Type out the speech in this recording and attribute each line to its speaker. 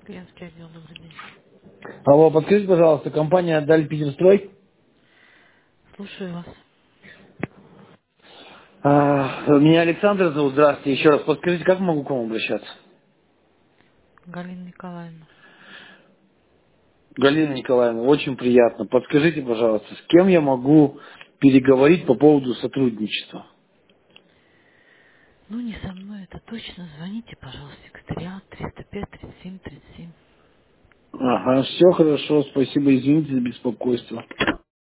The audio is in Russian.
Speaker 1: Клиентский отдел, добрый день.
Speaker 2: Алло, подскажите, пожалуйста, компания Даль Питерстрой.
Speaker 1: Слушаю вас.
Speaker 2: Меня Александр зовут, здравствуйте. Еще раз подскажите, как могу к вам обращаться?
Speaker 1: Галина Николаевна.
Speaker 2: Галина Николаевна, очень приятно. Подскажите, пожалуйста, с кем я могу переговорить по поводу сотрудничества?
Speaker 1: Ну, не со мной, это точно. Звоните, пожалуйста, секретариат 305 37 37.
Speaker 2: Ага, все хорошо, спасибо, извините за беспокойство.